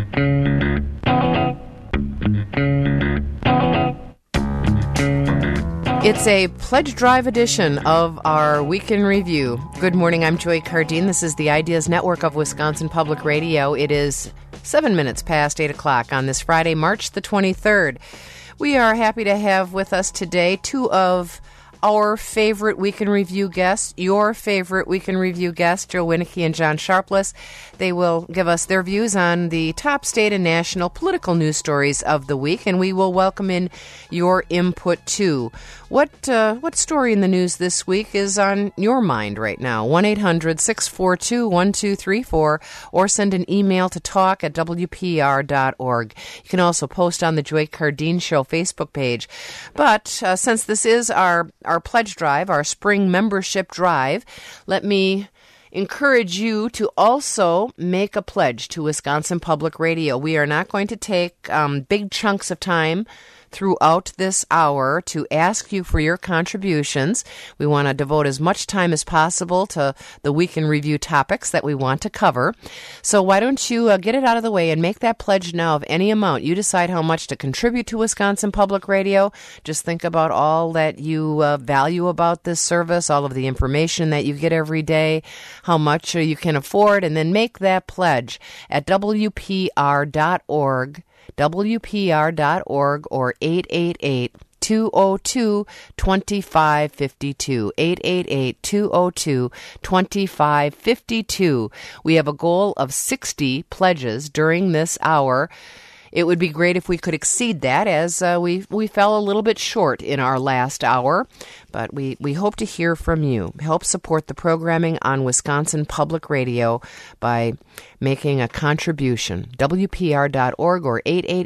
It's a pledge drive edition of our Week in Review. Good morning, I'm Joy Cardine. This is the Ideas Network of Wisconsin Public Radio. It is 7 minutes past 8 o'clock on this Friday, March the 23rd. We are happy to have with us today two of our favorite Week in Review guests, your favorite Week in Review guests, Joe Winnicke and John Sharpless. They will give us their views on the top state and national political news stories of the week, and we will welcome in your input too. What story in the news this week is on your mind right now? 1-800-642-1234 or send an email to talk@wpr.org. You can also post on the Joy Cardine Show Facebook page. But since this is our pledge drive, our spring membership drive, let me encourage you to also make a pledge to Wisconsin Public Radio. We are not going to take big chunks of time throughout this hour to ask you for your contributions. We want to devote as much time as possible to the Week in Review topics that we want to cover. So why don't you get it out of the way and make that pledge now of any amount. You decide how much to contribute to Wisconsin Public Radio. Just think about all that you value about this service, all of the information that you get every day, how much you can afford, and then make that pledge at WPR.org. WPR.org or 888-202-2552. 888-202-2552. We have a goal of 60 pledges during this hour. It would be great if we could exceed that, as we fell a little bit short in our last hour. But we hope to hear from you. Help support the programming on Wisconsin Public Radio by making a contribution. WPR.org or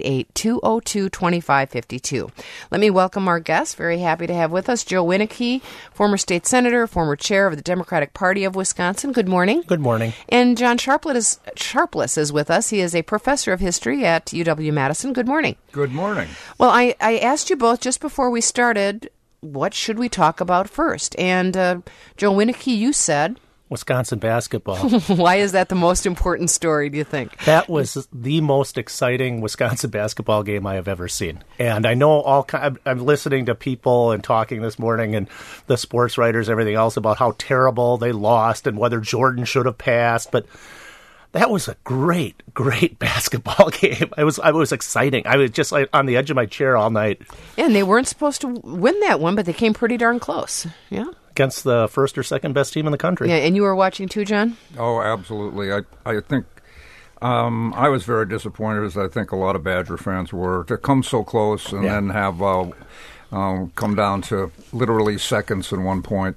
888-202-2552. Let me welcome our guests. Very happy to have with us Joe Winnicke, former state senator, former chair of the Democratic Party of Wisconsin. Good morning. Good morning. And John Sharpless is with us. He is a professor of history at UW-Madison. Good morning. Good morning. Well, I asked you both just before we started, what should we talk about first? And Joe Winnicke, you said Wisconsin basketball. Why is that the most important story, do you think? That was the most exciting Wisconsin basketball game I have ever seen. And I know I'm listening to people and talking this morning and the sports writers, everything else about how terrible they lost and whether Jordan should have passed. But that was a great, great basketball game. It was exciting. I was just on the edge of my chair all night. Yeah, and they weren't supposed to win that one, but they came pretty darn close. Yeah. Against the first or second best team in the country. Yeah, and you were watching too, John? Oh, absolutely. I think I was very disappointed, as I think a lot of Badger fans were, to come so close and then have come down to literally seconds and 1 point.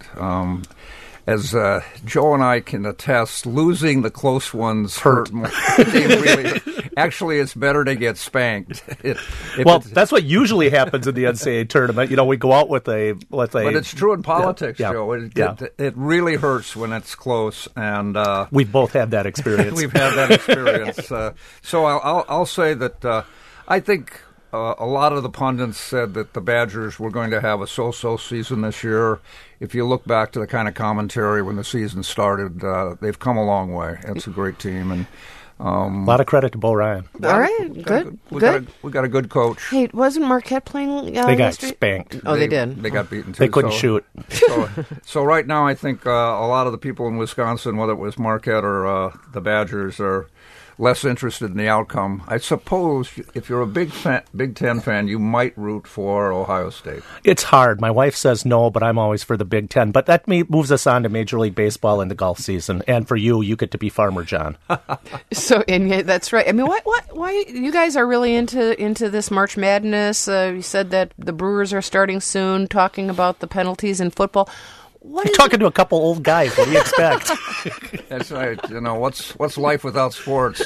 As Joe and I can attest, losing the close ones hurt more. Actually, it's better to get spanked. That's what usually happens in the NCAA tournament. You know, we go out with a... But it's true in politics, Joe. It really hurts when it's close. And we've both had that experience. We've had that experience. So I'll say that I think... a lot of the pundits said that the Badgers were going to have a so-so season this year. If you look back to the kind of commentary when the season started, they've come a long way. It's a great team. And a lot of credit to Bo Ryan. All right, good. We got a good coach. Hey, wasn't Marquette playing They got spanked. Oh, they did? They got beaten, too. They couldn't shoot. So right now, I think a lot of the people in Wisconsin, whether it was Marquette or the Badgers, are less interested in the outcome. I suppose if you're a Big Ten fan, you might root for Ohio State. It's hard. My wife says no, but I'm always for the Big Ten. But that moves us on to Major League Baseball and the golf season. And for you get to be Farmer John. And that's right. I mean, why you guys are really into this March Madness? You said that the Brewers are starting soon, talking about the penalties in football. You're talking to a couple old guys. What do you expect? That's right. You know, what's life without sports?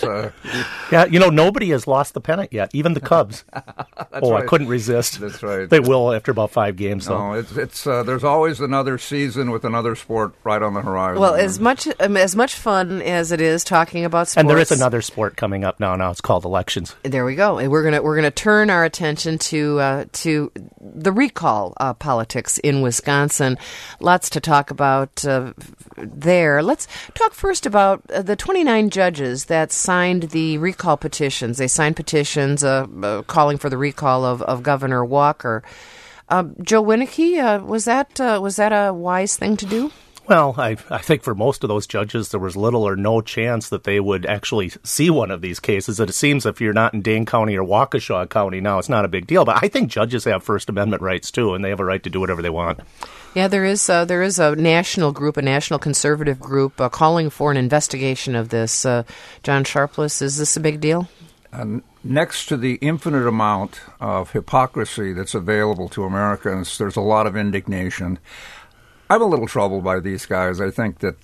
Nobody has lost the pennant yet, even the Cubs. That's right. I couldn't resist. That's right. They will after about 5 games. No, it's there's always another season with another sport right on the horizon. Well, as much fun as it is talking about sports, and there is another sport coming up now. Now it's called elections. There we go. And we're gonna turn our attention to the recall politics in Wisconsin. Lots lots to talk about there. Let's talk first about the 29 judges that signed the recall petitions. They signed petitions calling for the recall of Governor Walker. Joe Winnicke, was that a wise thing to do? Well, I think for most of those judges, there was little or no chance that they would actually see one of these cases. It seems if you're not in Dane County or Waukesha County now, it's not a big deal. But I think judges have First Amendment rights, too, and they have a right to do whatever they want. Yeah, there is a national group, a national conservative group, calling for an investigation of this. John Sharpless, is this a big deal? Next to the infinite amount of hypocrisy that's available to Americans, there's a lot of indignation. I'm a little troubled by these guys. I think that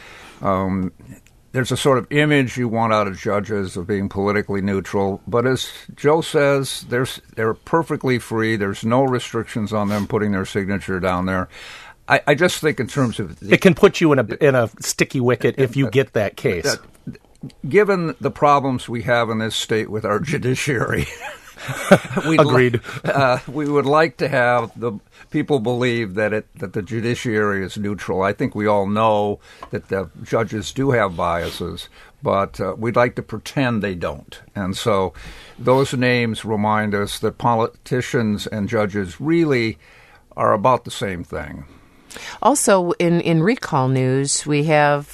there's a sort of image you want out of judges of being politically neutral. But as Joe says, they're perfectly free. There's no restrictions on them putting their signature down there. I just think in terms of... It can put you in a sticky wicket if you get that case. Given the problems we have in this state with our judiciary... Agreed. We would like to have the people believe that the judiciary is neutral. I think we all know that the judges do have biases, but we'd like to pretend they don't. And so those names remind us that politicians and judges really are about the same thing. Also, in recall news, we have...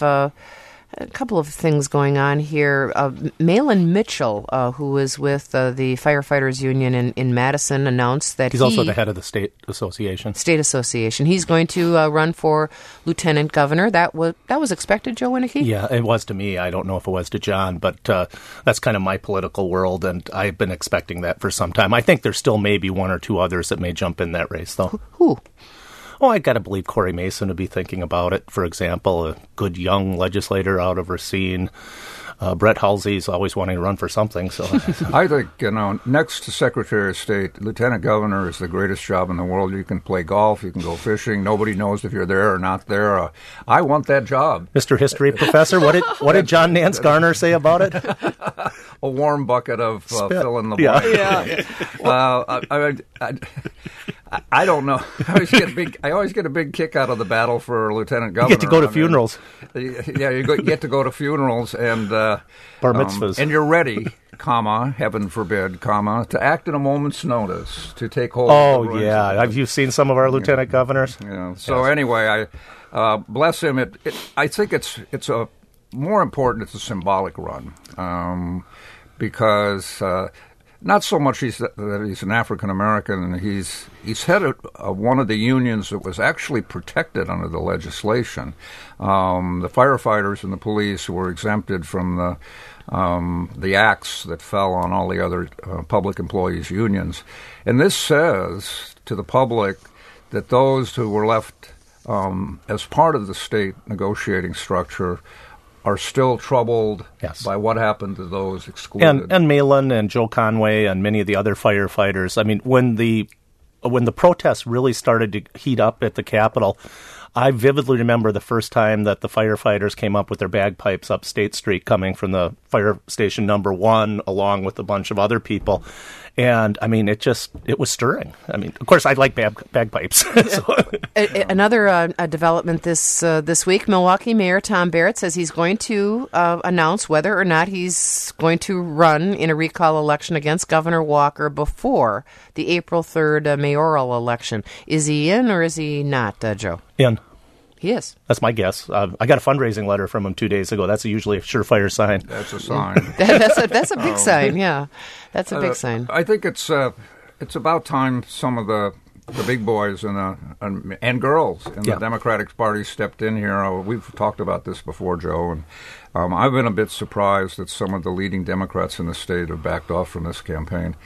a couple of things going on here. Malin Mitchell, who is with the Firefighters Union in Madison, announced that he's also the head of the State Association. He's going to run for lieutenant governor. That was expected, Joe Winnicke? Yeah, it was to me. I don't know if it was to John, but that's kind of my political world, and I've been expecting that for some time. I think there's still maybe one or two others that may jump in that race, though. Who? Oh, I got to believe Corey Mason would be thinking about it. For example, a good young legislator out of Racine. Brett Halsey's always wanting to run for something. So I think, next to Secretary of State, Lieutenant Governor is the greatest job in the world. You can play golf, you can go fishing. Nobody knows if you're there or not there. I want that job. Mr. History Professor, what did John Nance Garner say about it? A warm bucket of fill in the blank. Yeah. I don't know. I always get a big kick out of the battle for lieutenant governor. You get to go to funerals. You get to go to funerals and bar mitzvahs, and you're ready, heaven forbid, to act in a moment's notice to take hold. Oh yeah, have you seen some of our lieutenant governors? Yeah. So anyway, I bless him. I think it's a more important. It's a symbolic run because. Not so much that he's an African American. He's head of one of the unions that was actually protected under the legislation. The firefighters and the police were exempted from the axe that fell on all the other public employees' unions. And this says to the public that those who were left as part of the state negotiating structure are still troubled by what happened to those excluded. And Malin and Joe Conway and many of the other firefighters. I mean, when the protests really started to heat up at the Capitol, I vividly remember the first time that the firefighters came up with their bagpipes up State Street coming from the fire station number 1 along with a bunch of other people. And, I mean, it was stirring. I mean, of course, I like bagpipes. Another development this week, Milwaukee Mayor Tom Barrett says he's going to announce whether or not he's going to run in a recall election against Governor Walker before the April 3rd mayoral election. Is he in or is he not, Joe? In. He is. That's my guess. I got a fundraising letter from him 2 days ago. That's usually a surefire sign. That's a sign. That's a big sign, yeah. That's a big sign. I think it's about time some of the big boys and girls in the Democratic Party stepped in here. We've talked about this before, Joe, and I've been a bit surprised that some of the leading Democrats in the state have backed off from this campaign.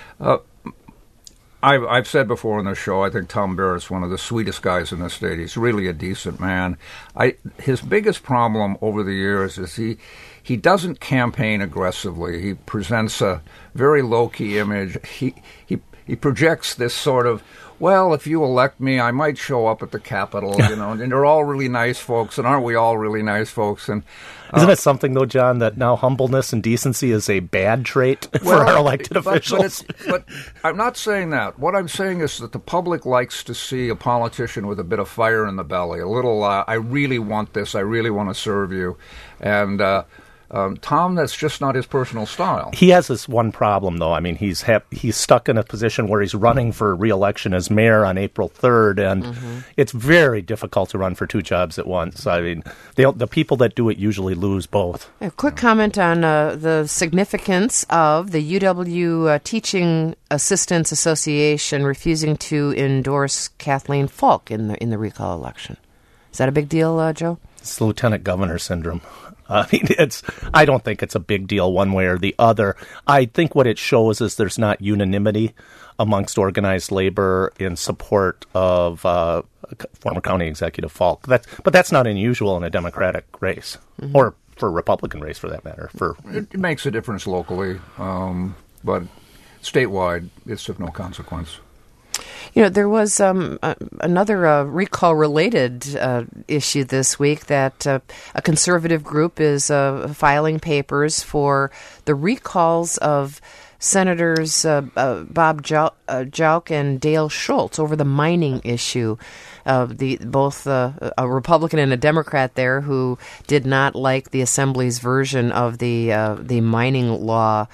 I've said before on this show, I think Tom Barrett's one of the sweetest guys in the state. He's really a decent man. His biggest problem over the years is he doesn't campaign aggressively. He presents a very low-key image. he projects this sort of, well, if you elect me, I might show up at the Capitol, and they're all really nice folks, and aren't we all really nice folks? And isn't it something, though, John, that now humbleness and decency is a bad trait for our elected officials? But I'm not saying that. What I'm saying is that the public likes to see a politician with a bit of fire in the belly, a little, I really want this, I really want to serve you. And Tom, that's just not his personal style. He has this one problem, though. I mean, he's stuck in a position where he's running for re-election as mayor on April 3rd, and it's very difficult to run for two jobs at once. I mean, the people that do it usually lose both. A quick comment on the significance of the UW Teaching Assistants Association refusing to endorse Kathleen Falk in the recall election. Is that a big deal, Joe? It's the lieutenant governor syndrome. I mean, I don't think it's a big deal one way or the other. I think what it shows is there's not unanimity amongst organized labor in support of former county executive Falk. But that's not unusual in a Democratic race, or for a Republican race, for that matter. It makes a difference locally, but statewide, it's of no consequence. You know, there was another recall-related issue this week that a conservative group is filing papers for the recalls of Senators Bob Jauch and Dale Schultz over the mining issue. Both a Republican and a Democrat there who did not like the Assembly's version of the mining law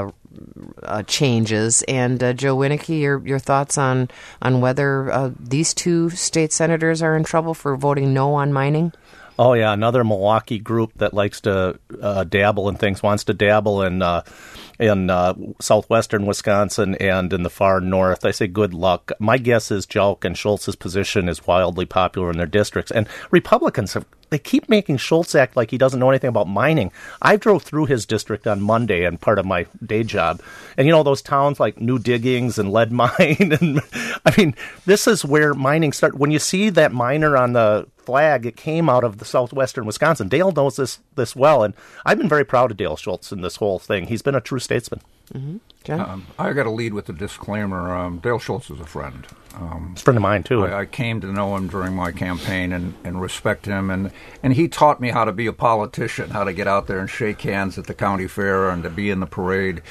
changes. And Joe Winnicke, your thoughts on whether these two state senators are in trouble for voting no on mining? Oh, yeah, another Milwaukee group that likes to dabble in things, wants to dabble in southwestern Wisconsin and in the far north. I say good luck. My guess is Jauch and Schultz's position is wildly popular in their districts. And Republicans, they keep making Schultz act like he doesn't know anything about mining. I drove through his district on Monday and part of my day job. And, you know, those towns like New Diggings and Lead Mine. And I mean, this is where mining starts. When you see that miner on the flag, it came out of the southwestern Wisconsin. Dale knows this well, and I've been very proud of Dale Schultz in this whole thing. He's been a true statesman. John? I got to lead with a disclaimer. Dale Schultz is a friend. He's a friend of mine, too. I came to know him during my campaign and respect him, and he taught me how to be a politician, how to get out there and shake hands at the county fair and to be in the parade.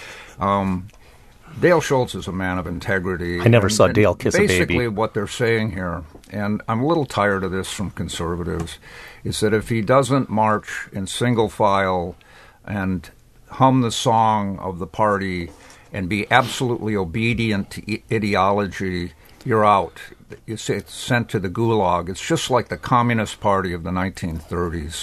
Dale Schultz is a man of integrity. I never saw Dale kiss a baby. Basically, what they're saying here, and I'm a little tired of this from conservatives, is that if he doesn't march in single file and hum the song of the party and be absolutely obedient to ideology, you're out. It's sent to the gulag. It's just like the Communist Party of the 1930s.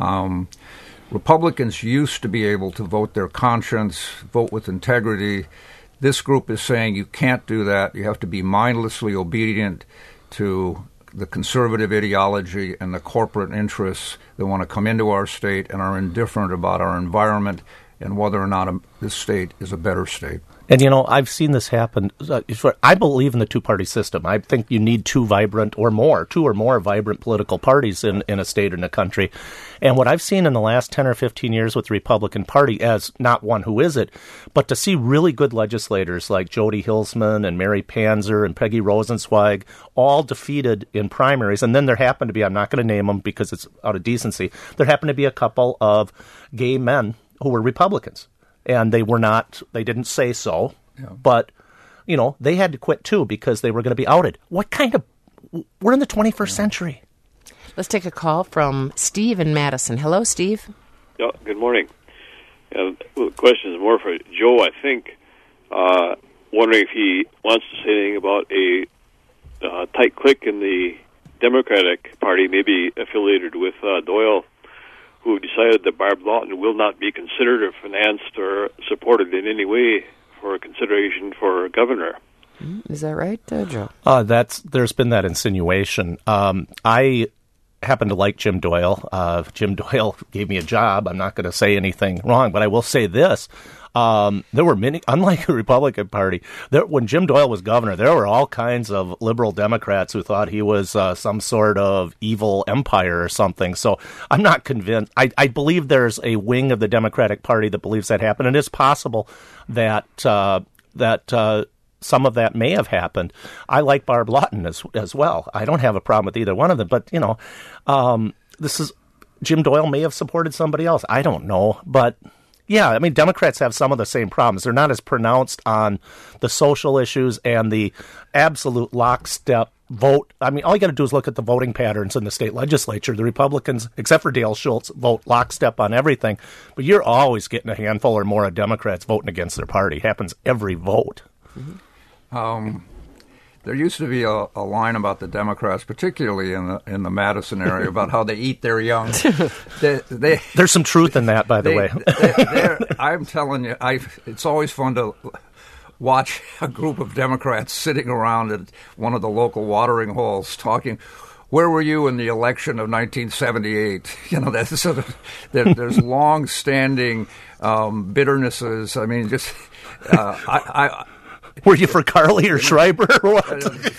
Republicans used to be able to vote their conscience, vote with integrity. This group is saying you can't do that. You have to be mindlessly obedient to the conservative ideology and the corporate interests that want to come into our state and are indifferent about our environment and whether or not this state is a better state. And, you know, I've seen this happen. I believe in the two-party system. I think you need two or more vibrant political parties in a state or in a country. And what I've seen in the last 10 or 15 years with the Republican Party, as not one who is it, but to see really good legislators like Jody Hilsman and Mary Panzer and Peggy Rosenzweig all defeated in primaries. And then there happened to be, I'm not going to name them because it's out of decency, there happened to be a couple of gay men who were Republicans. And they didn't say so, but, you know, they had to quit too because they were going to be outed. We're in the 21st century. Let's take a call from Steve in Madison. Hello, Steve. Yeah, good morning. The question is more for Joe, I think. Wondering if he wants to say anything about a tight clique in the Democratic Party, maybe affiliated with Doyle, who decided that Barb Lawton will not be considered or financed or supported in any way for consideration for governor. Is that right, Joe? There's been that insinuation. I happen to like Jim Doyle. Jim Doyle gave me a job. I'm not going to say anything wrong, but I will say this. There were many, unlike the Republican Party, when Jim Doyle was governor, there were all kinds of liberal Democrats who thought he was some sort of evil empire or something. So I'm not convinced. I believe there's a wing of the Democratic Party that believes that happened. And it's possible that some of that may have happened. I like Barb Lawton as well. I don't have a problem with either one of them. But, this is Jim Doyle may have supported somebody else. I don't know. But, yeah, I mean, Democrats have some of the same problems. They're not as pronounced on the social issues and the absolute lockstep vote. I mean, all you got to do is look at the voting patterns in the state legislature. The Republicans, except for Dale Schultz, vote lockstep on everything. But you're always getting a handful or more of Democrats voting against their party. It happens every vote. Mm-hmm. There used to be a line about the Democrats, particularly in the Madison area, about how they eat their young. There's some truth in that, by the way. I'm telling you, it's always fun to watch a group of Democrats sitting around at one of the local watering holes talking. Where were you in the election of 1978? That's sort of, there's long-standing bitternesses. I mean, just were you for Carly or Schreiber or what?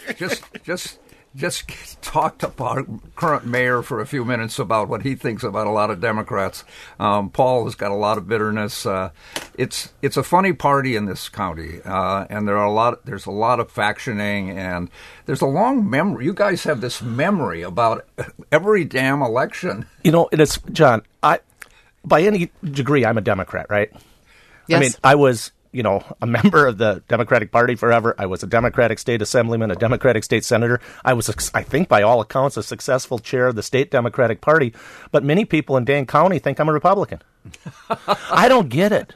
Just talk to our current mayor for a few minutes about what he thinks about a lot of Democrats. Paul has got a lot of bitterness. It's a funny party in this county, and there's a lot of factioning, and there's a long memory. You guys have this memory about every damn election. It is, John. By any degree, I'm a Democrat, right? Yes. I mean, I was a member of the Democratic Party forever. I was a Democratic state assemblyman, a Democratic state senator. I was, I think, by all accounts, a successful chair of the state Democratic Party. But many people in Dane County think I'm a Republican. I don't get it.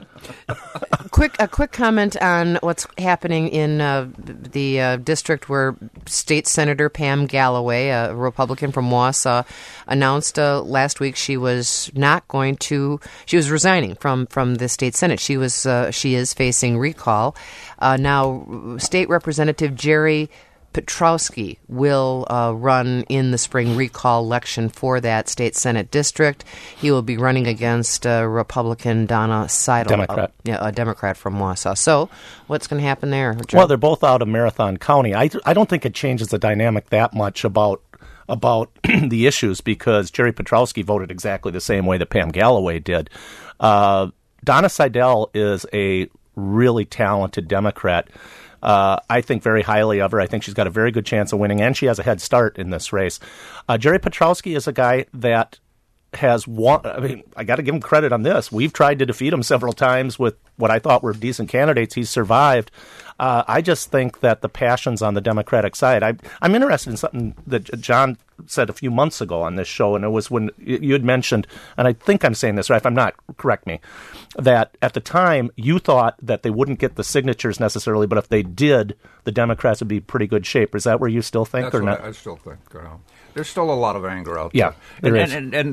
A quick comment on what's happening in the district where State Senator Pam Galloway, a Republican from Wausau, announced last week she was resigning from the state Senate. She is facing recall. Now, State Representative Jerry Petrowski will run in the spring recall election for that state Senate district. He will be running against Republican Donna Seidel, a Democrat from Wausau. So what's going to happen there, Joe? Well, they're both out of Marathon County. I don't think it changes the dynamic that much about the issues, because Jerry Petrowski voted exactly the same way that Pam Galloway did. Donna Seidel is a really talented Democrat. I think very highly of her. I think she's got a very good chance of winning, and she has a head start in this race. Jerry Petrowski is a guy that has won. I mean, I got to give him credit on this. We've tried to defeat him several times with what I thought were decent candidates. He's survived. I just think that the passion's on the Democratic side. I'm interested in something that John said a few months ago on this show, and it was when you had mentioned, and I think I'm saying this right, if I'm not, correct me, that at the time you thought that they wouldn't get the signatures necessarily, but if they did, the Democrats would be in pretty good shape. Is that where you still think? That's or what not? I still think. There's still a lot of anger out there. Yeah, there is. And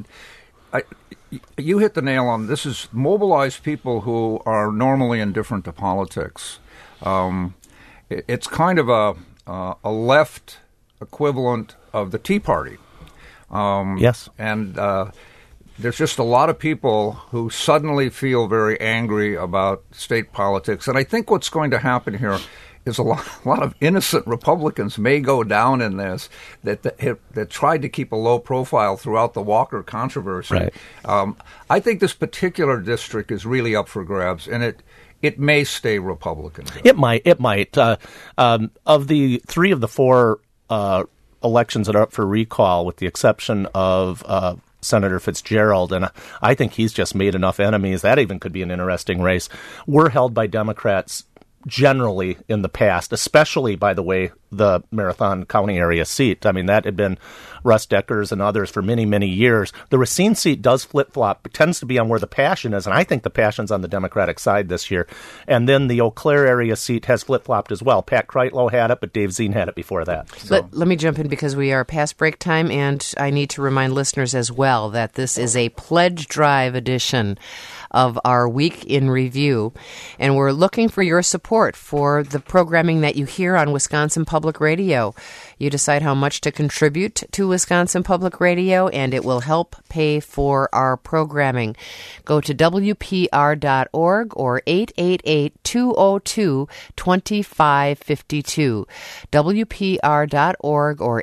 you hit the nail on. This is mobilized people who are normally indifferent to politics. It's kind of a left equivalent of the Tea Party. Yes. And there's just a lot of people who suddenly feel very angry about state politics. And I think what's going to happen here is a lot of innocent Republicans may go down in this that tried to keep a low profile throughout the Walker controversy. Right. I think this particular district is really up for grabs, and it may stay Republican. It might. Of the 3 of the 4 elections that are up for recall, with the exception of Senator Fitzgerald, and I think he's just made enough enemies. That even could be an interesting race. We're held by Democrats generally in the past, especially, by the way, the Marathon County area seat. I mean, that had been Russ Decker's and others for many, many years. The Racine seat does flip-flop. It tends to be on where the passion is, and I think the passion's on the Democratic side this year. And then the Eau Claire area seat has flip-flopped as well. Pat Kreitlow had it, but Dave Zine had it before that. So. Let me jump in, because we are past break time, and I need to remind listeners as well that this is a pledge drive edition of our Week in Review, and we're looking for your support for the programming that you hear on Wisconsin Public Radio. You decide how much to contribute to Wisconsin Public Radio, and it will help pay for our programming. Go to WPR.org or 888-202-2552. WPR.org or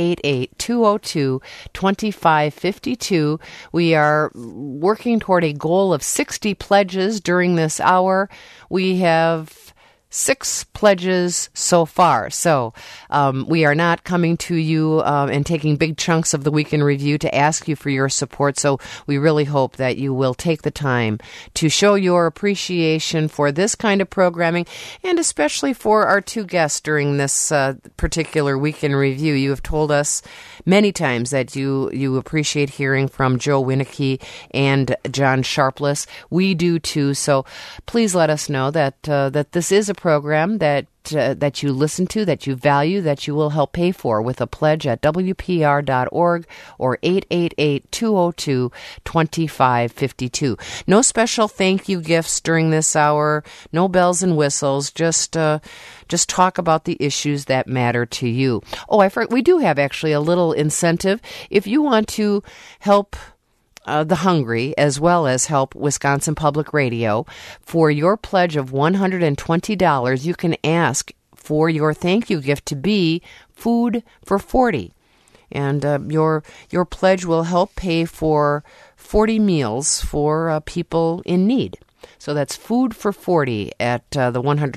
888-202-2552. We are working toward a goal of 60 pledges during this hour. We have 6 pledges so far. So we are not coming to you and taking big chunks of the Week in Review to ask you for your support. So we really hope that you will take the time to show your appreciation for this kind of programming, and especially for our 2 guests during this particular Week in Review. You have told us many times that you appreciate hearing from Joe Winnecke and John Sharpless. We do too. So please let us know that this is a program that you listen to, that you value, that you will help pay for with a pledge at WPR.org or 888-202-2552. No special thank you gifts during this hour, no bells and whistles, just talk about the issues that matter to you. Oh, we do have actually a little incentive. If you want to help the hungry, as well as help Wisconsin Public Radio, for your pledge of $120, you can ask for your thank you gift to be Food for 40. And your pledge will help pay for 40 meals for people in need. So that's Food for 40 at the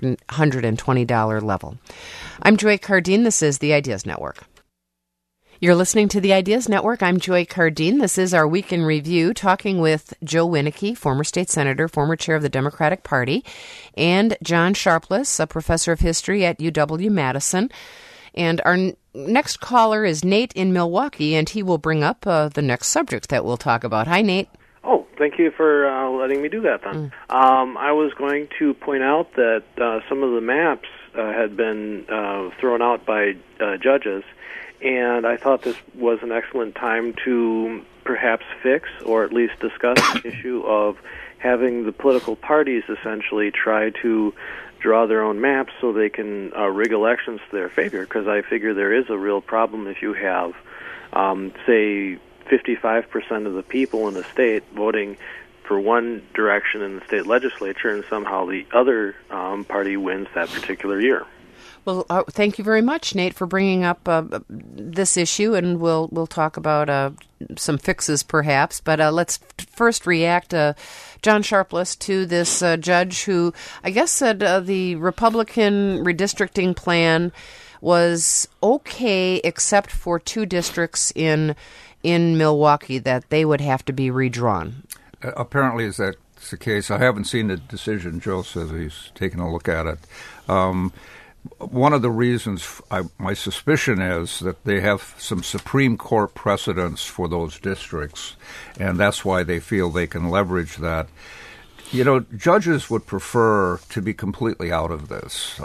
$120 level. I'm Joy Cardine. This is the Ideas Network. You're listening to the Ideas Network. I'm Joy Cardine. This is our Week in Review, talking with Joe Winnecke, former state senator, former chair of the Democratic Party, and John Sharpless, a professor of history at UW-Madison. And our next caller is Nate in Milwaukee, and he will bring up the next subject that we'll talk about. Hi, Nate. Oh, thank you for letting me do that then. I was going to point out that some of the maps had been thrown out by judges, and I thought this was an excellent time to perhaps fix or at least discuss the issue of having the political parties essentially try to draw their own maps so they can rig elections to their favor, because I figure there is a real problem if you have, say, 55% of the people in the state voting for one direction in the state legislature, and somehow the other party wins that particular year. Well, thank you very much, Nate, for bringing up this issue, and we'll talk about some fixes, perhaps. But let's first react, John Sharpless, to this judge who, I guess, said the Republican redistricting plan was okay, except for 2 districts in Milwaukee that they would have to be redrawn. Apparently, that's the case. I haven't seen the decision. Joe says he's taken a look at it. One of the reasons, my suspicion is that they have some Supreme Court precedents for those districts, and that's why they feel they can leverage that. You know, judges would prefer to be completely out of this.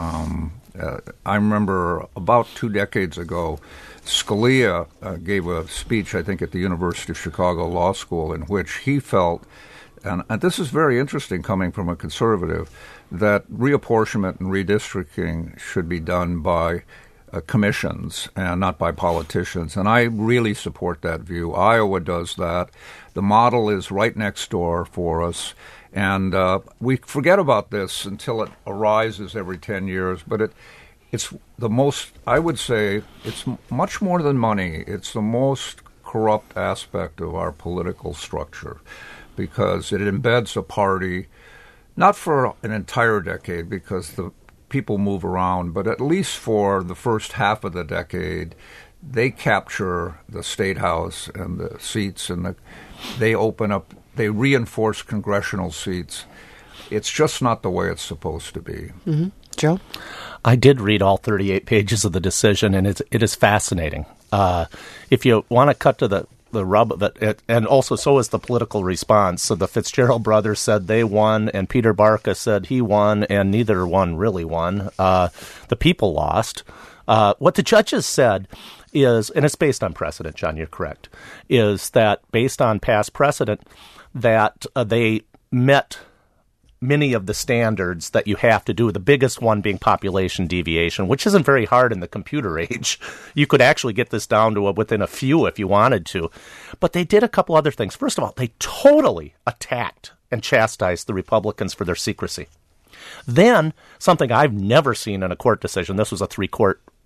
I remember about 2 decades ago, Scalia gave a speech, I think, at the University of Chicago Law School, in which he felt, and this is very interesting coming from a conservative, that reapportionment and redistricting should be done by commissions and not by politicians. And I really support that view. Iowa does that. The model is right next door for us. And we forget about this until it arises every 10 years. But it's the most, I would say, it's much more than money. It's the most corrupt aspect of our political structure, because it embeds a party, not for an entire decade, because the people move around, but at least for the first half of the decade, they capture the State House and the seats, and they open up, they reinforce congressional seats. It's just not the way it's supposed to be. Mm-hmm. Joe? I did read all 38 pages of the decision, and it is fascinating. If you want to cut to the rub of it, and also so is the political response. So the Fitzgerald brothers said they won, and Peter Barca said he won, and neither one really won. The people lost. What the judges said is, and it's based on precedent, John, you're correct, is that based on past precedent, that they met many of the standards that you have to do, the biggest one being population deviation, which isn't very hard in the computer age. You could actually get this down to within a few if you wanted to. But they did a couple other things. First of all, they totally attacked and chastised the Republicans for their secrecy. Then, something I've never seen in a court decision, this was a 3-court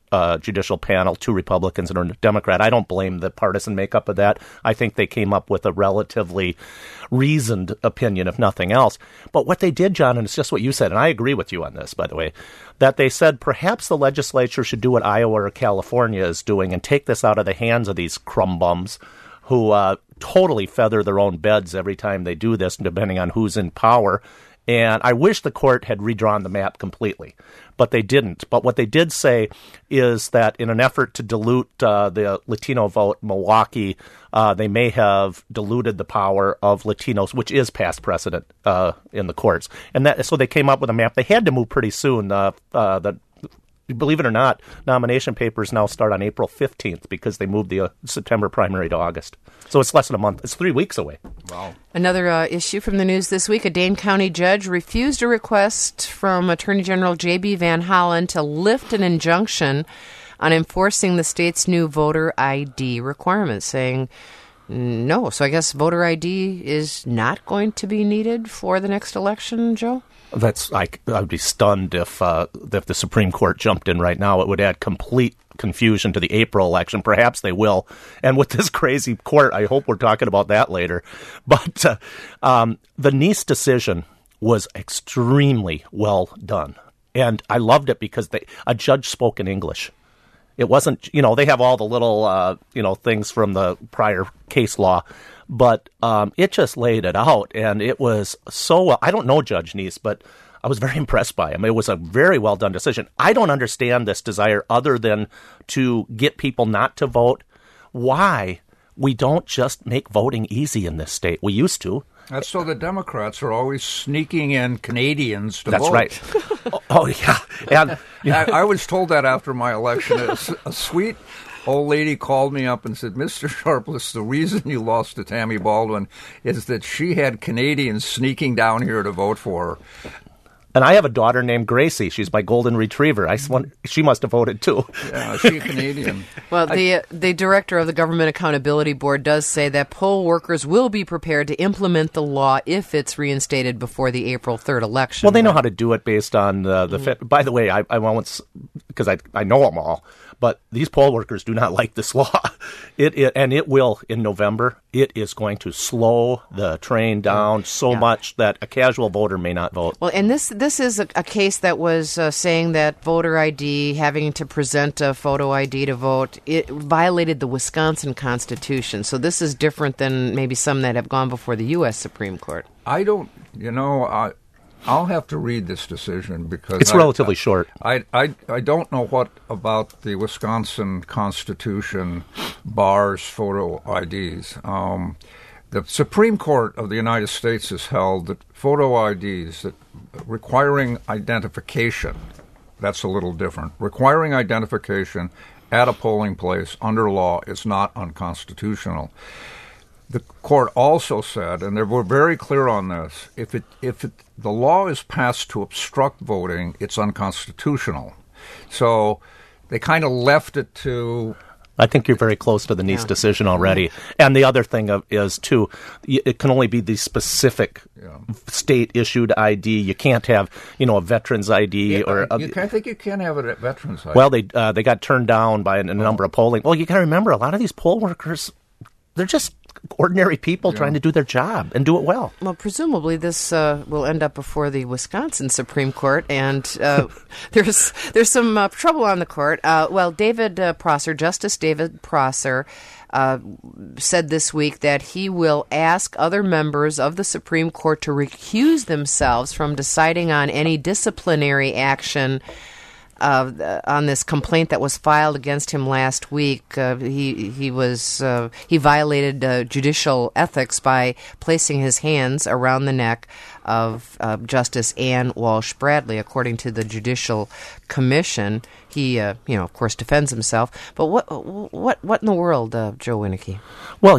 judicial panel, 2 Republicans and a Democrat. I don't blame the partisan makeup of that. I think they came up with a relatively reasoned opinion, if nothing else. But what they did, John, and it's just what you said, and I agree with you on this, by the way, that they said perhaps the legislature should do what Iowa or California is doing and take this out of the hands of these crumb bums who totally feather their own beds every time they do this, depending on who's in power. And I wish the court had redrawn the map completely, but they didn't. But what they did say is that in an effort to dilute the Latino vote in Milwaukee, they may have diluted the power of Latinos, which is past precedent in the courts. And so they came up with a map. They had to move pretty soon. Believe it or not, nomination papers now start on April 15th because they moved the September primary to August. So it's less than a month. It's 3 weeks away. Wow. Another issue from the news this week, a Dane County judge refused a request from Attorney General J.B. Van Hollen to lift an injunction on enforcing the state's new voter ID requirements, saying no. So I guess voter ID is not going to be needed for the next election, Joe? I'd be stunned if the Supreme Court jumped in right now. It would add complete confusion to the April election. Perhaps they will. And with this crazy court, I hope we're talking about that later. But the Neese decision was extremely well done. And I loved it because a judge spoke in English. It wasn't, they have all the little, things from the prior case law. But it just laid it out, and it was so well. I don't know Judge Neese, but I was very impressed by him. It was a very well-done decision. I don't understand this desire other than to get people not to vote. Why we don't just make voting easy in this state? We used to. That's so the Democrats are always sneaking in Canadians to That's vote. That's right. Oh, yeah. And, I was told that after my election. A sweet old lady called me up and said, Mr. Sharpless, the reason you lost to Tammy Baldwin is that she had Canadians sneaking down here to vote for her. And I have a daughter named Gracie. She's my golden retriever. She must have voted too. Yeah, she's Canadian. Well, the director of the Government Accountability Board does say that poll workers will be prepared to implement the law if it's reinstated before the April 3rd election. Well, they know how to do it based on the By the way, I won't, because I know them all. But these poll workers do not like this law. It will, in November, it is going to slow the train down so much that a casual voter may not vote. Well, and this is a case that was saying that voter ID, having to present a photo ID to vote, it violated the Wisconsin Constitution. So this is different than maybe some that have gone before the U.S. Supreme Court. I don't, I'll have to read this decision because it's relatively short. I don't know what about the Wisconsin Constitution bars photo IDs. The Supreme Court of the United States has held that photo IDs that requiring identification, that's a little different. Requiring identification at a polling place under law is not unconstitutional. The court also said, and they were very clear on this, if the law is passed to obstruct voting, it's unconstitutional. So they kind of left it to... I think you're very close to the Neese decision already. And the other thing is, too, it can only be the specific state-issued ID. You can't have, a veteran's ID. I think you can have it at veteran's ID. Well, they got turned down by a number of polling. Well, you got to remember, a lot of these poll workers, they're just ordinary people trying to do their job and do it well. Well, presumably this will end up before the Wisconsin Supreme Court, and there's some trouble on the court. Justice David Prosser, said this week that he will ask other members of the Supreme Court to recuse themselves from deciding on any disciplinary action on this complaint that was filed against him last week. He violated judicial ethics by placing his hands around the neck of Justice Ann Walsh Bradley, according to the Judicial Commission. He, of course, defends himself. But what in the world, Joe Winnicke? Well,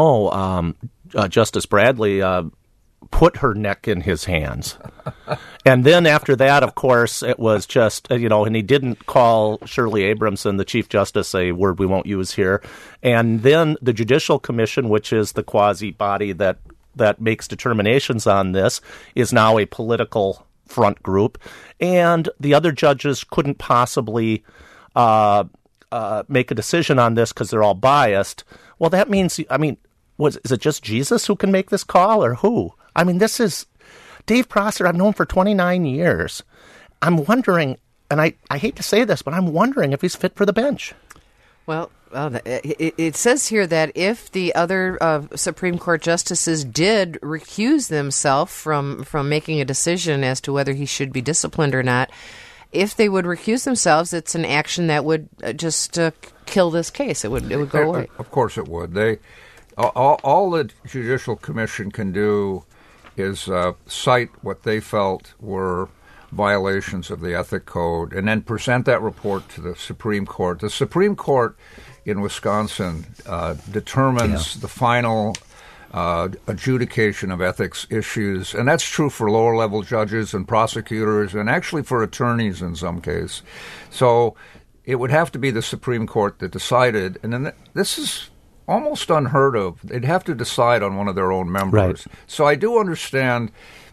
Justice Bradley put her neck in his hands. And then after that, of course, it was just, and he didn't call Shirley Abramson, the Chief Justice, a word we won't use here. And then the Judicial Commission, which is the quasi-body that makes determinations on this, is now a political front group. And the other judges couldn't possibly make a decision on this because they're all biased. Well, that means, is it just Jesus who can make this call, or who? I mean, this is Dave Prosser. I've known for 29 years. I'm wondering, and I hate to say this, but I'm wondering if he's fit for the bench. Well, it says here that if the other Supreme Court justices did recuse themselves from making a decision as to whether he should be disciplined or not, if they would recuse themselves, it's an action that would just kill this case. It would go away. Of course it would. All the Judicial Commission can do is cite what they felt were violations of the Ethics Code and then present that report to the Supreme Court. The Supreme Court in Wisconsin determines the final adjudication of ethics issues, and that's true for lower-level judges and prosecutors and actually for attorneys in some case. So it would have to be the Supreme Court that decided, and then this is almost unheard of. They'd have to decide on one of their own members. Right. So I do understand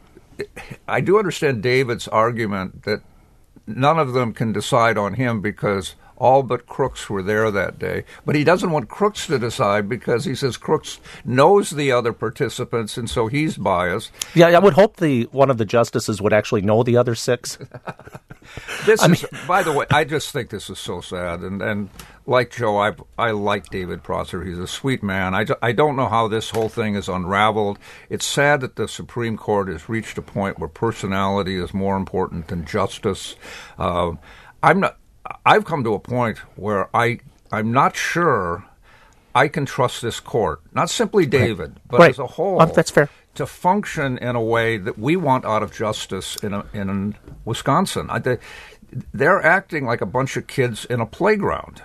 David's argument that none of them can decide on him because all but Crooks were there that day. But he doesn't want Crooks to decide because he says Crooks knows the other participants, and so he's biased. Yeah, I would hope one of the justices would actually know the other six. By the way, I just think this is so sad. And like Joe, I like David Prosser. He's a sweet man. I don't know how this whole thing is unraveled. It's sad that the Supreme Court has reached a point where personality is more important than justice. I've come to a point where I'm not sure I can trust this court, not simply David, but as a whole. That's fair. To function in a way that we want out of justice in Wisconsin. They're acting like a bunch of kids in a playground.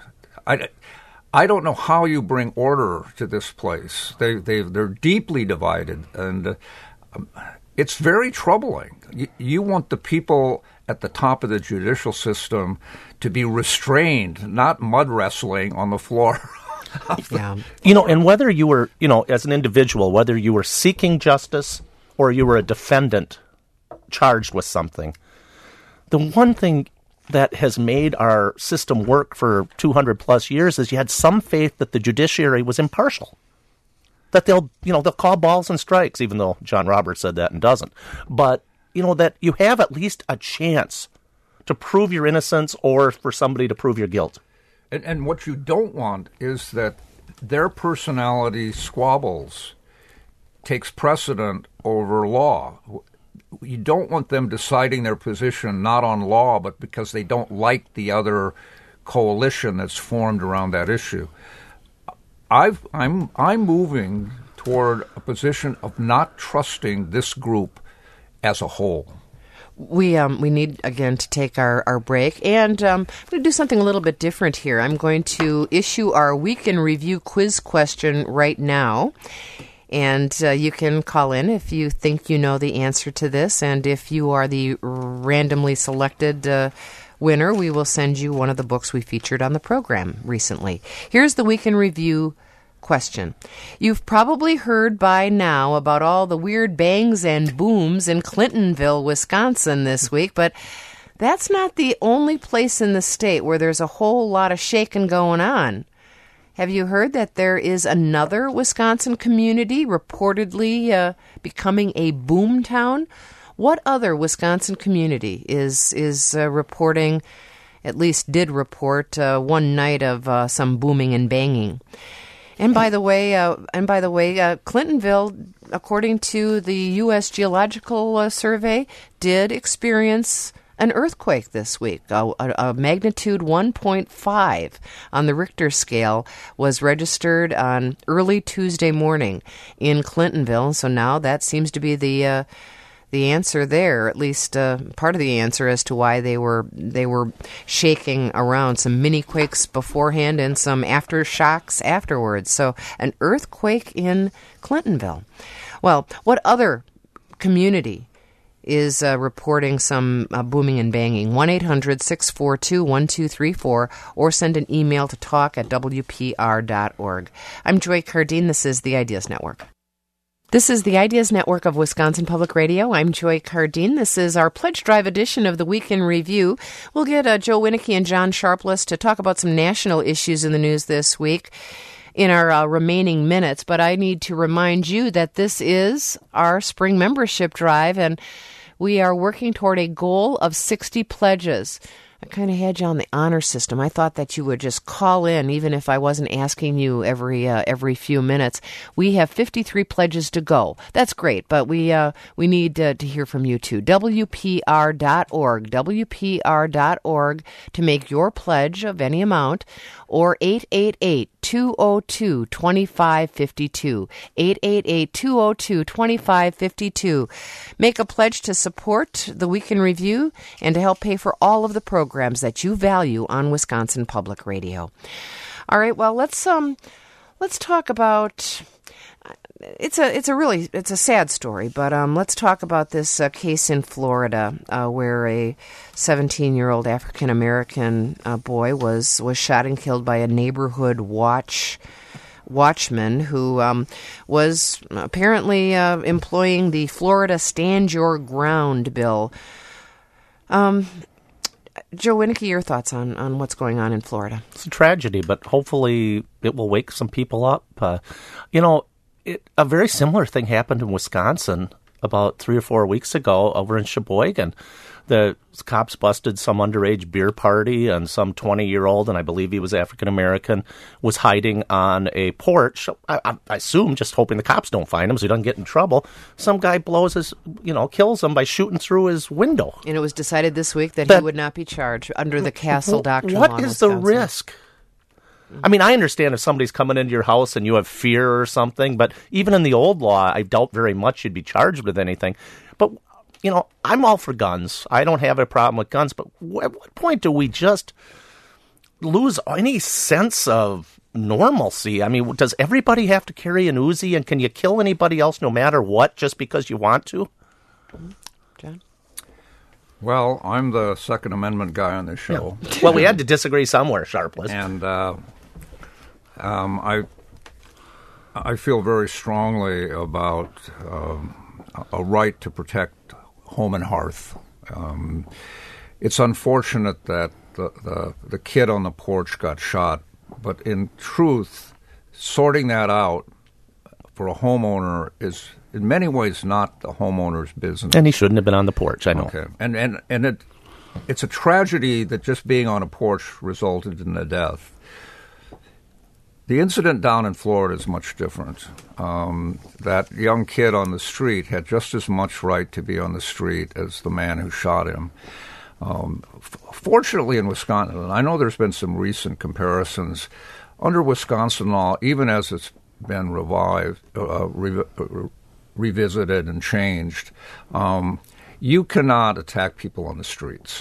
I don't know how you bring order to this place. They're deeply divided, and it's very troubling. You want the people at the top of the judicial system to be restrained, not mud wrestling on the floor. Yeah. And whether you were, as an individual, whether you were seeking justice or you were a defendant charged with something, the one thing that has made our system work for 200 plus years is you had some faith that the judiciary was impartial, that they'll call balls and strikes, even though John Roberts said that and doesn't. But, that you have at least a chance to prove your innocence or for somebody to prove your guilt. And what you don't want is that their personality squabbles takes precedent over law. You don't want them deciding their position not on law, but because they don't like the other coalition that's formed around that issue. I'm moving toward a position of not trusting this group as a whole. We need, again, to take our break, and I'm going to do something a little bit different here. I'm going to issue our Week in Review quiz question right now, and you can call in if you think you know the answer to this, and if you are the randomly selected winner, we will send you one of the books we featured on the program recently. Here's the Week in Review question. You've probably heard by now about all the weird bangs and booms in Clintonville, Wisconsin this week, but that's not the only place in the state where there's a whole lot of shaking going on. Have you heard that there is another Wisconsin community reportedly becoming a boom town? What other Wisconsin community is reporting, at least did report, one night of some booming and banging? And by the way, Clintonville, according to the U.S. Geological Survey, did experience an earthquake this week. A magnitude 1.5 on the Richter scale was registered on early Tuesday morning in Clintonville. So now that seems to be the answer there, at least part of the answer as to why they were shaking around. Some mini quakes beforehand and some aftershocks afterwards. So an earthquake in Clintonville. Well, what other community is reporting some booming and banging? 1-800-642-1234 or send an email to talk@wpr.org. I'm Joy Cardine. This is the Ideas Network. This is the Ideas Network of Wisconsin Public Radio. I'm Joy Cardine. This is our Pledge Drive edition of the Week in Review. We'll get Joe Winnicke and John Sharpless to talk about some national issues in the news this week in our remaining minutes. But I need to remind you that this is our spring membership drive, and we are working toward a goal of 60 pledges. I kind of had you on the honor system. I thought that you would just call in, even if I wasn't asking you every few minutes. We have 53 pledges to go. That's great, but we need to hear from you too. WPR.org, WPR.org to make your pledge of any amount, or 888-202-2552, 888-202-2552. Make a pledge to support the Week in Review and to help pay for all of the programs that you value on Wisconsin Public Radio. All right, well, let's talk about. It's a sad story, but let's talk about this case in Florida where a 17-year-old African American boy was shot and killed by a neighborhood watchman who was apparently employing the Florida Stand Your Ground bill. Joe Winnicke, your thoughts on what's going on in Florida? It's a tragedy, but hopefully it will wake some people up. A very similar thing happened in Wisconsin about 3 or 4 weeks ago over in Sheboygan. The cops busted some underage beer party, and some 20-year-old, and I believe he was African-American, was hiding on a porch. I assume just hoping the cops don't find him so he doesn't get in trouble. Some guy kills him by shooting through his window. And it was decided this week that he would not be charged under the Castle Doctrine law. What is the risk? I mean, I understand if somebody's coming into your house and you have fear or something, but even in the old law, I doubt very much you'd be charged with anything. But, I'm all for guns. I don't have a problem with guns, but at what point do we just lose any sense of normalcy? I mean, does everybody have to carry an Uzi, and can you kill anybody else no matter what just because you want to? John? Well, I'm the Second Amendment guy on this show. Yeah. Well, we had to disagree somewhere, Sharpless. And I feel very strongly about a right to protect home and hearth. It's unfortunate that the kid on the porch got shot, but in truth, sorting that out for a homeowner is in many ways not the homeowner's business. And he shouldn't have been on the porch, I know. Okay. And it's a tragedy that just being on a porch resulted in the death. The incident down in Florida is much different. That young kid on the street had just as much right to be on the street as the man who shot him. Fortunately, in Wisconsin, and I know there's been some recent comparisons, under Wisconsin law, even as it's been revisited and changed, you cannot attack people on the streets.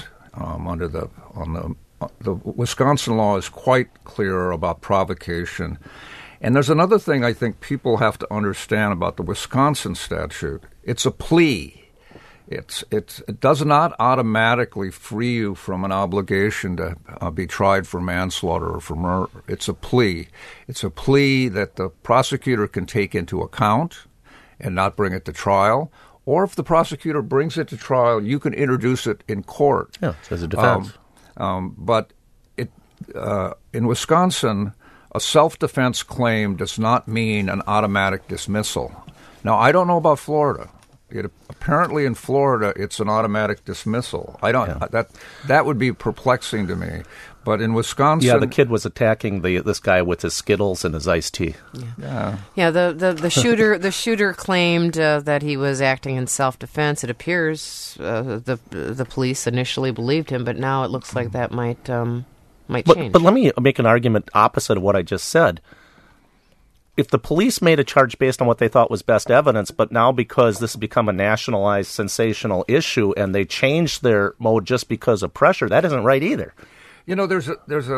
The Wisconsin law is quite clear about provocation. And there's another thing I think people have to understand about the Wisconsin statute. It's a plea. It does not automatically free you from an obligation to be tried for manslaughter or for murder. It's a plea. It's a plea that the prosecutor can take into account and not bring it to trial. Or if the prosecutor brings it to trial, you can introduce it in court. Yeah, as a defense. But in Wisconsin, a self-defense claim does not mean an automatic dismissal. Now, I don't know about Florida. Apparently, in Florida, it's an automatic dismissal. That would be perplexing to me. But in Wisconsin, the kid was attacking this guy with his Skittles and his iced tea. Yeah. The shooter claimed that he was acting in self-defense. It appears the police initially believed him, but now it looks like that might change. But let me make an argument opposite of what I just said. If the police made a charge based on what they thought was best evidence, but now because this has become a nationalized sensational issue and they changed their mode just because of pressure, that isn't right either. This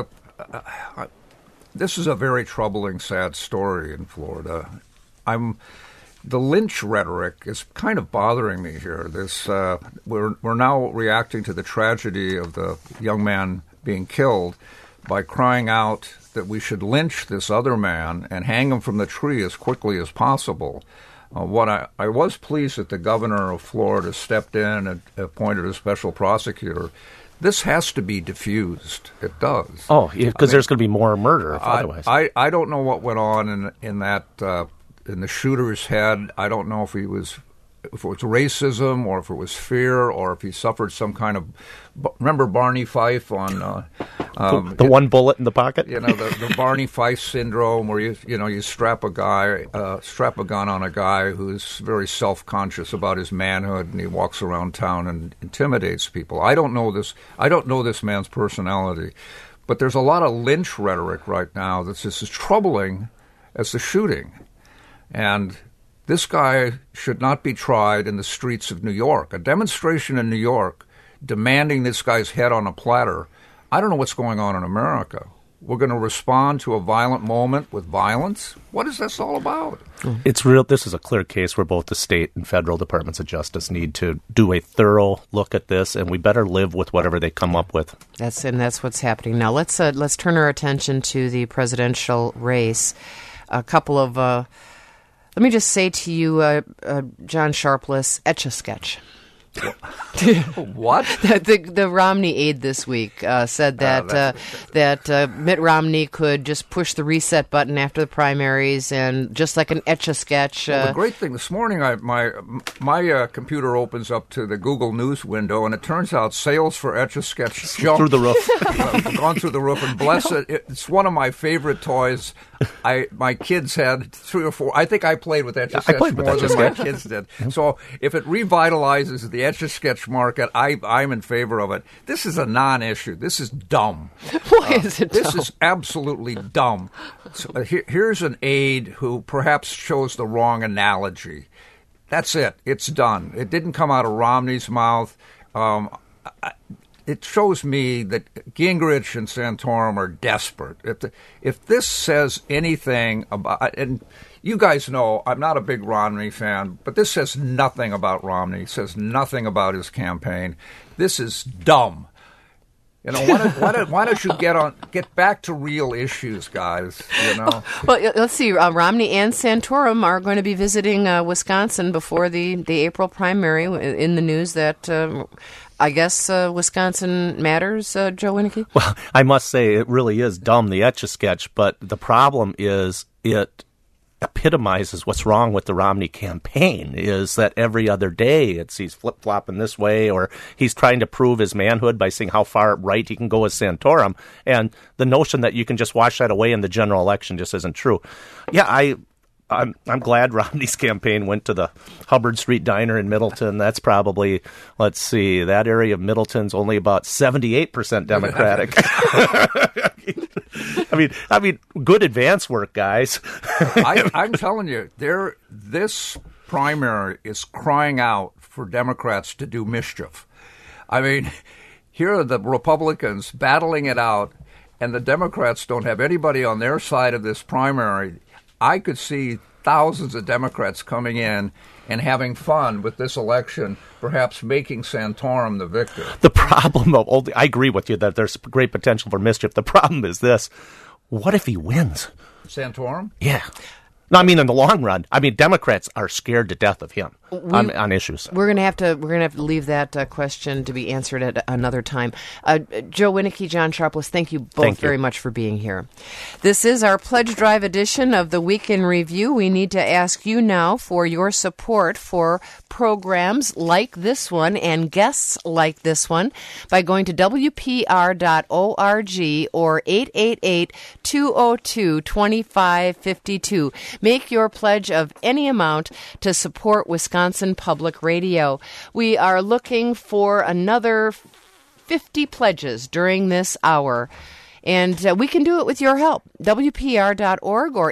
is a very troubling, sad story in Florida. The lynch rhetoric is kind of bothering me here. We're now reacting to the tragedy of the young man being killed by crying out that we should lynch this other man and hang him from the tree as quickly as possible. I was pleased that the governor of Florida stepped in and appointed a special prosecutor. This has to be diffused. It does. Oh, because there's going to be more murder otherwise. I don't know what went on in the shooter's head. I don't know if it was racism or if it was fear or if he suffered some kind of. Remember Barney Fife on the one bullet in the pocket? The Barney Fife syndrome, where you strap a gun on a guy who's very self-conscious about his manhood, and he walks around town and intimidates people. I don't know this man's personality, but there's a lot of lynch rhetoric right now that's just as troubling as the shooting, and this guy should not be tried in the streets of New York. A demonstration in New York demanding this guy's head on a platter. I don't know what's going on in America. We're going to respond to a violent moment with violence? What is this all about? It's real. This is a clear case where both the state and federal departments of justice need to do a thorough look at this, and we better live with whatever they come up with. That's what's happening now. Let's turn our attention to the presidential race. A couple of let me just say to you, John Sharpless, Etch-a-Sketch. What? The Romney aide this week said that Mitt Romney could just push the reset button after the primaries and just like an Etch-a-Sketch. Well, the great thing this morning, my computer opens up to the Google News window, and it turns out sales for Etch-a-Sketch jumped through the roof, gone through the roof, and bless it, it's one of my favorite toys. My kids had 3 or 4. I think I played with Etch-a-Sketch more than my kids did. So if it revitalizes the Etch-a-Sketch market, I'm in favor of it. This is a non-issue. This is dumb. Why is it dumb? This is absolutely dumb. So, here's an aide who perhaps chose the wrong analogy. That's it. It's done. It didn't come out of Romney's mouth. It shows me that Gingrich and Santorum are desperate. If this says anything about, and you guys know I'm not a big Romney fan, but this says nothing about Romney. It says nothing about his campaign. This is dumb. Why don't you get back to real issues, guys? Well, let's see. Romney and Santorum are going to be visiting Wisconsin before the April primary. In the news that I guess Wisconsin matters, Joe Winnicke? Well, I must say it really is dumb, the Etch-a-Sketch, but the problem is it epitomizes what's wrong with the Romney campaign, is that every other day he's flip-flopping this way, or he's trying to prove his manhood by seeing how far right he can go with Santorum, and the notion that you can just wash that away in the general election just isn't true. Yeah, I'm glad Romney's campaign went to the Hubbard Street Diner in Middleton. That's probably, let's see, that area of Middleton's only about 78% Democratic. I mean, good advance work, guys. I'm telling you, this primary is crying out for Democrats to do mischief. I mean, here are the Republicans battling it out, and the Democrats don't have anybody on their side of this primary. I could see thousands of Democrats coming in and having fun with this election, perhaps making Santorum the victor. The problem I agree with you that there's great potential for mischief. The problem is this. What if he wins? Santorum? Yeah. No, I mean in the long run. I mean Democrats are scared to death of him on issues. We're gonna have to leave that question to be answered at another time. Joe Winnicke, John Sharpless, thank you both very much for being here. This is our Pledge Drive edition of the Week in Review. We need to ask you now for your support for programs like this one and guests like this one by going to WPR.org or 888-202-2552. Make your pledge of any amount to support Wisconsin Public Radio. We are looking for another 50 pledges during this hour. And we can do it with your help. WPR.org or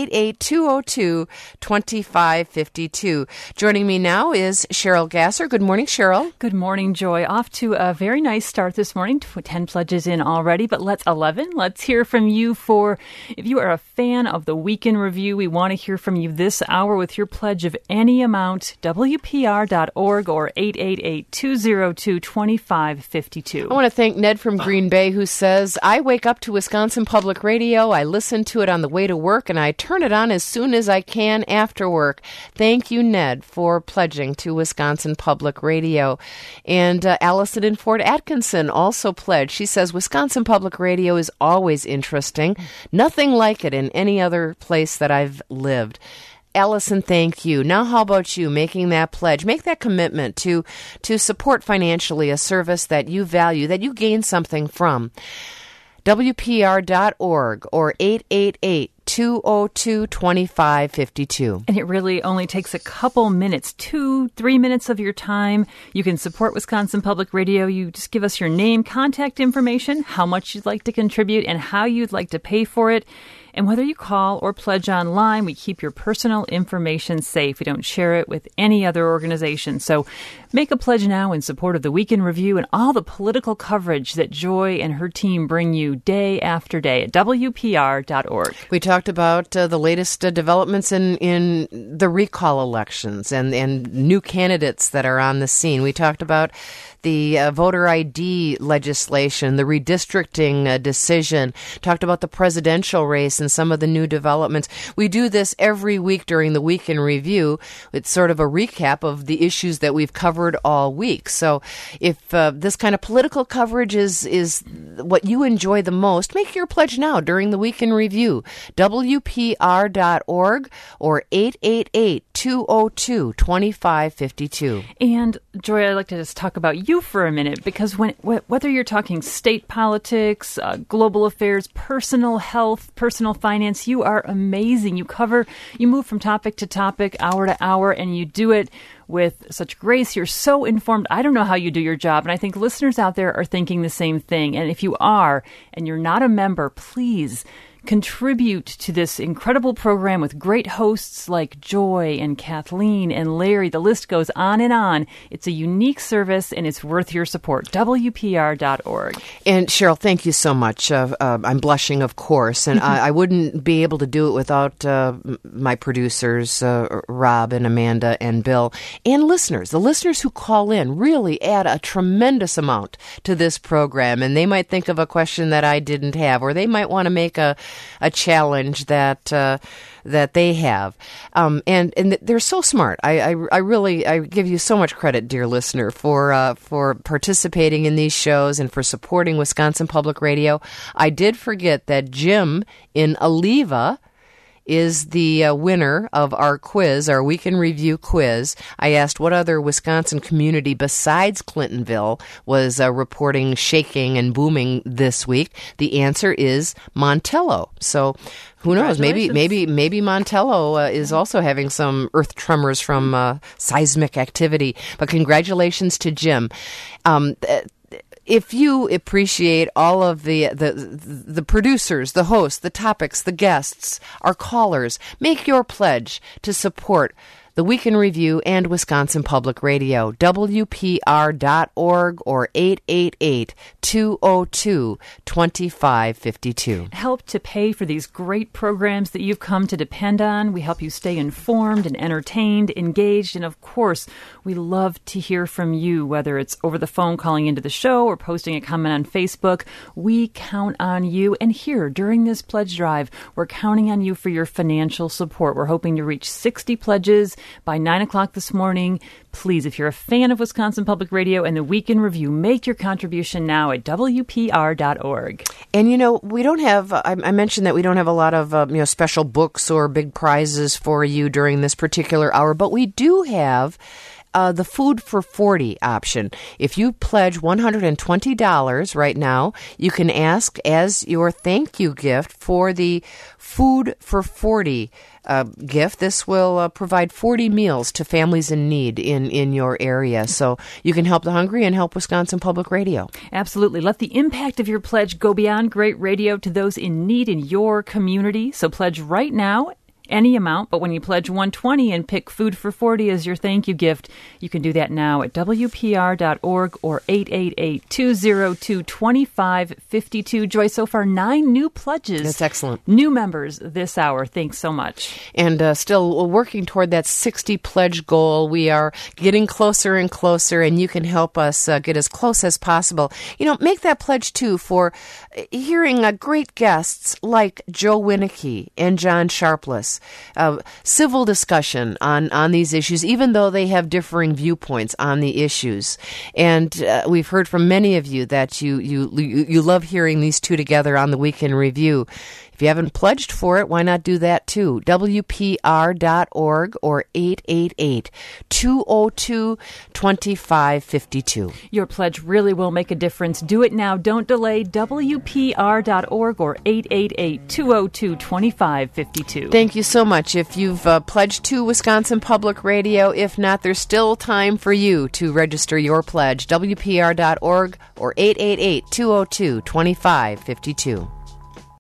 888-202-2552. Joining me now is Cheryl Gasser. Good morning, Cheryl. Good morning, Joy. Off to a very nice start this morning. 10 pledges in already, but let's hear from you if you are a fan of the Week in Review, we want to hear from you this hour with your pledge of any amount. WPR.org or 888-202-2552. I want to thank Ned from Green Bay who says, I wake wake up to Wisconsin Public Radio. I listen to it on the way to work, and I turn it on as soon as I can after work. Thank you, Ned, for pledging to Wisconsin Public Radio. And Allison in Fort Atkinson also pledged. She says, Wisconsin Public Radio is always interesting. Nothing like it in any other place that I've lived. Allison, thank you. Now, how about you making that pledge? Make that commitment to support financially a service that you value, that you gain something from. WPR.org or 888-202-2552. And it really only takes a couple minutes, 2-3 minutes of your time. You can support Wisconsin Public Radio. You just give us your name, contact information, how much you'd like to contribute, and how you'd like to pay for it. And whether you call or pledge online, we keep your personal information safe. We don't share it with any other organization. So make a pledge now in support of the Week in Review and all the political coverage that Joy and her team bring you day after day at WPR.org. We talked about the latest developments in the recall elections and new candidates that are on the scene. We talked about the voter ID legislation, the redistricting decision, talked about the presidential race and some of the new developments. We do this every week during the Week in Review. It's sort of a recap of the issues that we've covered all week. So if this kind of political coverage is what you enjoy the most, make your pledge now during the Week in Review. WPR.org or 888-202-2552. And Joy, I'd like to just talk about you for a minute, because whether you're talking state politics, global affairs, personal health, personal finance, you are amazing. You move from topic to topic, hour to hour, and you do it with such grace. You're so informed. I don't know how you do your job, and I think listeners out there are thinking the same thing. And if you are, and you're not a member, please contribute to this incredible program with great hosts like Joy and Kathleen and Larry. The list goes on and on. It's a unique service, and it's worth your support. WPR.org. And Cheryl, thank you so much. I'm blushing, of course, and I wouldn't be able to do it without my producers, Rob and Amanda and Bill, and listeners. The listeners who call in really add a tremendous amount to this program, and they might think of a question that I didn't have, or they might want to make a challenge that they have, and they're so smart. I really give you so much credit, dear listener, for participating in these shows and for supporting Wisconsin Public Radio. I did forget that Jim in Oliva is the winner of our quiz, our Week in Review quiz. I asked what other Wisconsin community besides Clintonville was reporting shaking and booming this week. The answer is Montello. So who knows? Maybe Montello is also having some earth tremors from seismic activity. But congratulations to Jim. If you appreciate all of the producers, the hosts, the topics, the guests, our callers, make your pledge to support the Week in Review and Wisconsin Public Radio. WPR.org or 888-202-2552. Help to pay for these great programs that you've come to depend on. We help you stay informed and entertained, engaged, and of course, we love to hear from you, whether it's over the phone calling into the show or posting a comment on Facebook. We count on you. And here, during this pledge drive, we're counting on you for your financial support. We're hoping to reach 60 pledges by 9 o'clock this morning. Please, if you're a fan of Wisconsin Public Radio and the Week in Review, make your contribution now at WPR.org. And, we don't have, I mentioned that we don't have a lot of, special books or big prizes for you during this particular hour, but we do have the Food for 40 option. If you pledge $120 right now, you can ask as your thank you gift for the Food for 40 gift. This will provide 40 meals to families in need in your area. So you can help the hungry and help Wisconsin Public Radio. Absolutely. Let the impact of your pledge go beyond great radio to those in need in your community. So pledge right now any amount, but when you pledge $120 and pick Food for 40 as your thank you gift, you can do that now at WPR.org or 888-202-2552. Joy, so far 9 new pledges. That's excellent. New members this hour. Thanks so much. And still working toward that 60 pledge goal. We are getting closer and closer, and you can help us get as close as possible. Make that pledge, too, for hearing great guests like Joe Winnicke and John Sharpless. Civil discussion on these issues, even though they have differing viewpoints on the issues. And we've heard from many of you that you love hearing these two together on the Weekend Review. If you haven't pledged for it, why not do that too? WPR.org or 888-202-2552. Your pledge really will make a difference. Do it now. Don't delay. WPR.org or 888-202-2552. Thank you so much. If you've pledged to Wisconsin Public Radio, if not, there's still time for you to register your pledge. WPR.org or 888-202-2552.